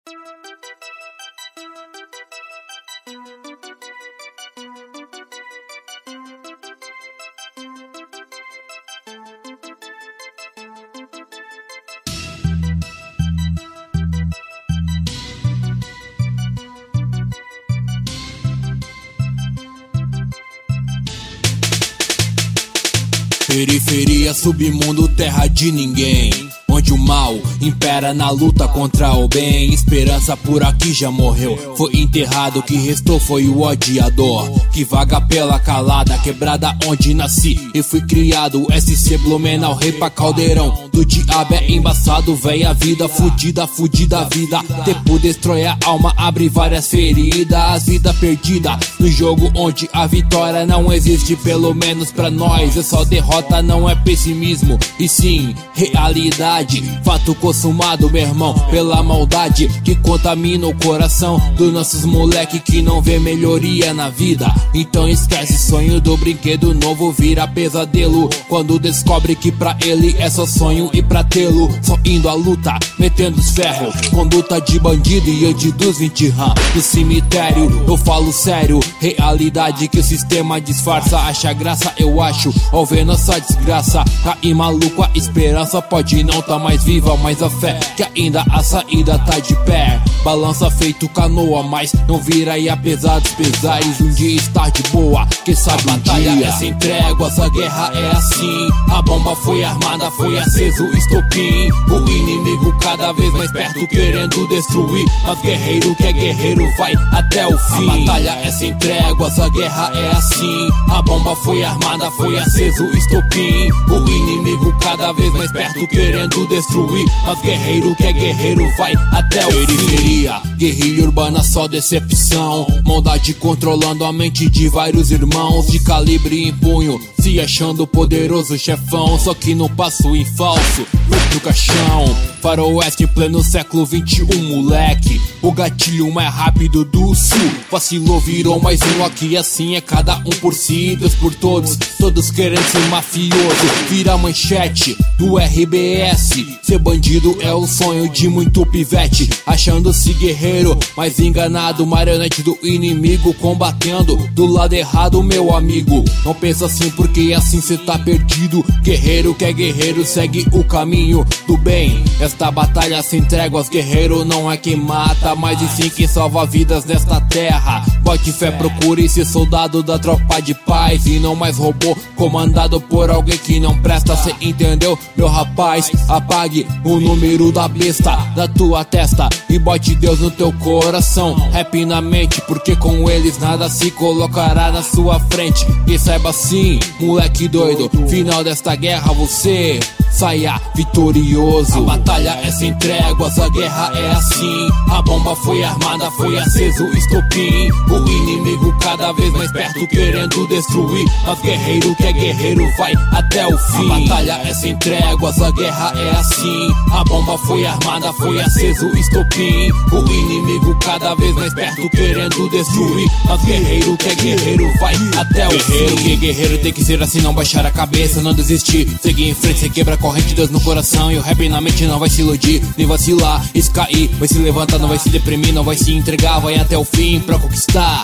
Periferia, submundo, terra de ninguém, onde o mal impera na luta contra o bem. Esperança por aqui já morreu, foi enterrado, o que restou foi o odiador que vaga pela calada, quebrada onde nasci e fui criado. SC Blumenau, rei pra caldeirão do diabo é embaçado, véia vida fudida, fudida vida. Tempo destrói a alma, abre várias feridas, vida perdida no jogo onde a vitória não existe, pelo menos pra nós. É só derrota, não é pessimismo, e sim realidade. Fato consumado, meu irmão, pela maldade que contamina o coração dos nossos moleque que não vê melhoria na vida. Então esquece, sonho do brinquedo novo vira pesadelo quando descobre que pra ele é só sonho, e pra tê-lo só indo à luta, metendo os ferros, conduta de bandido e antes dos 20 rã do cemitério. Eu falo sério, realidade que o sistema disfarça. Acha graça, eu acho, ao ver nossa desgraça. Cair maluco, a esperança pode não tá mais viva, mas a fé que ainda a saída tá de pé. Balança feito canoa, mas não vira, e apesar dos pesares um dia estar de boa, quem sabe a batalha é sem trégua, essa guerra é assim. A bomba foi armada, foi aceso o estopim, o inimigo cada vez mais perto querendo destruir, mas guerreiro que é guerreiro vai até o fim. A batalha é sem trégua, essa guerra é assim. A bomba foi armada, foi aceso o estopim, o inimigo cada vez mais perto querendo destruir, mas guerreiro que é guerreiro vai até o periferia, fim. Guerrilha urbana, só decepção, maldade controlando a mente de vários irmãos, de calibre em punho, se achando poderoso chefão, só que não passo em falso, no caixão. Faroeste pleno século 21, moleque, o gatilho mais rápido do sul. Vacilou, virou mais um aqui, assim é cada um por si, Deus por todos, todos querendo ser mafioso. Vira manchete do RBS, ser bandido é o sonho de muito pivete, achando-se guerreiro, mas enganado, marionete do inimigo, combatendo do lado errado, meu amigo. Não pensa assim, porque assim cê tá perdido. Guerreiro que é guerreiro, segue o caminho do bem. Esta batalha sem tréguas, guerreiro não é quem mata, mas e sim quem salva vidas nesta terra. Bote fé, procure ser soldado da tropa de paz, e não mais robô comandado por alguém que não presta. Cê entendeu, meu rapaz? Apague o número da besta da tua testa e bote Deus no teu coração. Rap na mente, porque com eles nada se colocará na sua frente. E saiba assim, moleque doido, final desta guerra você saia vitorioso. A batalha é sem tréguas, a guerra é assim. A bomba foi armada, foi aceso o estopim, o inimigo cada vez mais perto querendo destruir, mas guerreiro que é guerreiro vai até o fim. A batalha é sem tréguas, a guerra é assim. A bomba foi armada, foi aceso o estopim, o inimigo cada vez mais perto querendo destruir, mas guerreiro que é guerreiro vai até o fim. Guerreiro que é guerreiro tem que ser assim, não baixar a cabeça, não desistir, seguir em frente, sem quebrar corrente, Deus no coração, e o rap na mente não vai se iludir, nem vacilar, e se cair, vai se levantar, não vai se deprimir, não vai se entregar, vai até o fim pra conquistar.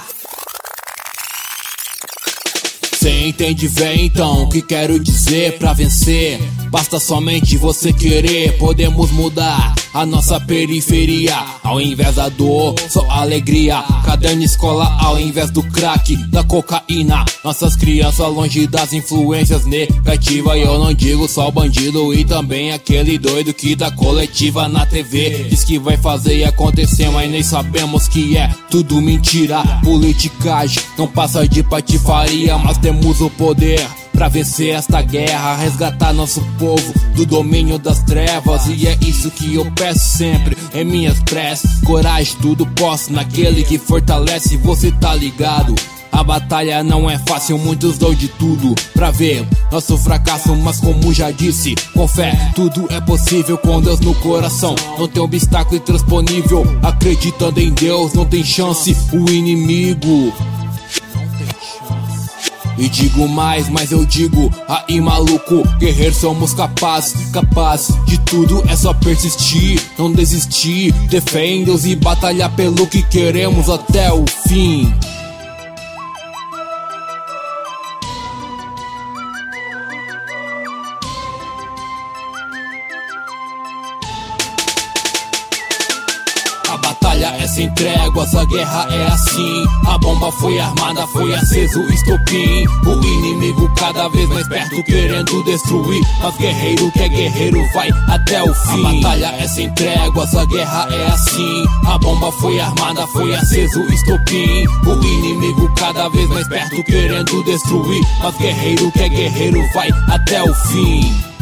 Cê entende, vem então o que quero dizer? Pra vencer basta somente você querer. Podemos mudar a nossa periferia, ao invés da dor, só alegria. Caderno escola ao invés do crack, da cocaína. Nossas crianças longe das influências negativas. E eu não digo só bandido, e também aquele doido que dá coletiva na TV. Diz que vai fazer e acontecer, mas nem sabemos que é tudo mentira. Politicagem não passa de patifaria, mas temos o poder pra vencer esta guerra, resgatar nosso povo do domínio das trevas. E é isso que eu peço sempre em minhas preces. Coragem, tudo posso naquele que fortalece, você tá ligado? A batalha não é fácil, muitos dão de tudo pra ver nosso fracasso, mas como já disse, com fé tudo é possível, com Deus no coração não tem obstáculo intransponível. Acreditando em Deus não tem chance o inimigo. E digo mais, mas eu digo, aí maluco, guerreiro somos capaz de tudo, é só persistir, não desistir, ter fé em Deus e batalhar pelo que queremos até o fim. A batalha é sem tréguas, a guerra é assim. A bomba foi armada, foi aceso o estopim. O inimigo cada vez mais perto querendo destruir, mas guerreiro que é guerreiro vai até o fim. A batalha é sem tréguas, a guerra é assim. A bomba foi armada, foi aceso o estopim. O inimigo cada vez mais perto querendo destruir, mas guerreiro que é guerreiro vai até o fim.